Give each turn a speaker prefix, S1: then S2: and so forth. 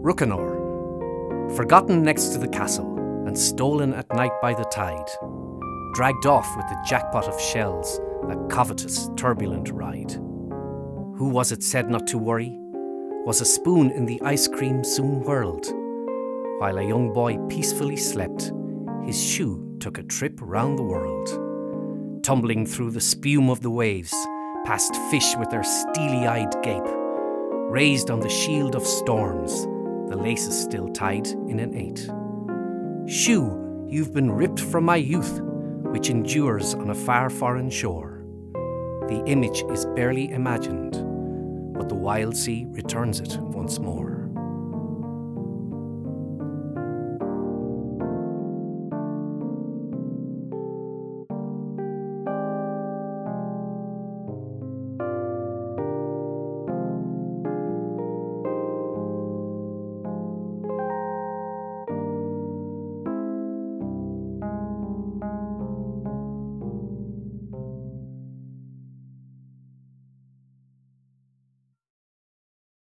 S1: Ruckanor, forgotten next to the castle and stolen at night by the tide, dragged off with the jackpot of shells, a covetous, turbulent ride. Who was it said not to worry? Was a spoon in the ice cream soon whirled? While a young boy peacefully slept, his shoe took a trip round the world. Tumbling through the spume of the waves, past fish with their steely-eyed gape, raised on the shield of storms, the laces still tied in an 8. Shoe, you've been ripped from my youth, which endures on a far foreign shore. The image is barely imagined, but the wild sea returns it once more.